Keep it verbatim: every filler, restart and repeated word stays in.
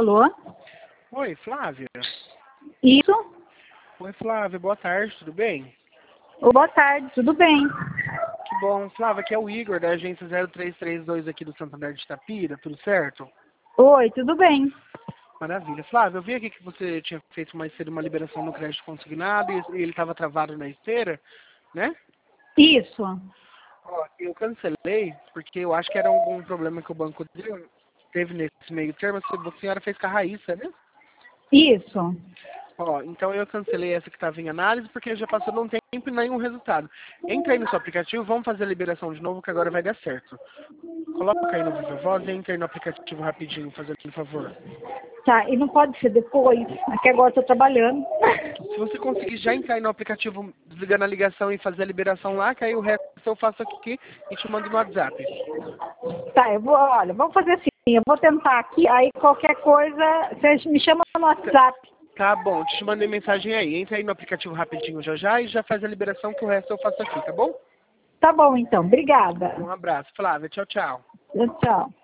Alô? Oi, Flávia. Isso? Oi, Flávia, boa tarde, tudo bem? Ô, boa tarde, tudo bem? Que bom. Flávia, aqui é o Igor, da agência zero três três dois aqui do Santander de Itapira, tudo certo? Oi, tudo bem? Maravilha. Flávia, eu vi aqui que você tinha feito mais cedo uma liberação no crédito consignado e ele estava travado na esteira, né? Isso, Ó, eu cancelei porque eu acho que era algum problema que o banco deu, teve nesse meio termo. A senhora fez com a Raíssa, né? isso. Ó, então eu cancelei essa que estava em análise porque já passou não tempo e nenhum resultado. Entra aí no seu aplicativo, vamos fazer a liberação de novo que agora vai dar certo. Coloca aí no Viva Voz e entra aí no aplicativo rapidinho, fazendo um favor. Tá, e não pode ser depois? Aqui agora eu tô trabalhando. Se você conseguir já entrar aí no aplicativo, desligando a ligação e fazer a liberação lá, que aí o resto eu faço aqui e te mando no WhatsApp. Tá, eu vou, olha, vamos fazer assim, eu vou tentar aqui, aí qualquer coisa, você me chama no WhatsApp. Tá bom, te mandei mensagem aí. Entra aí no aplicativo rapidinho já já e já faz a liberação que o resto eu faço aqui, tá bom? Tá bom então, obrigada. Um abraço. Flávia, tchau, tchau. Tchau.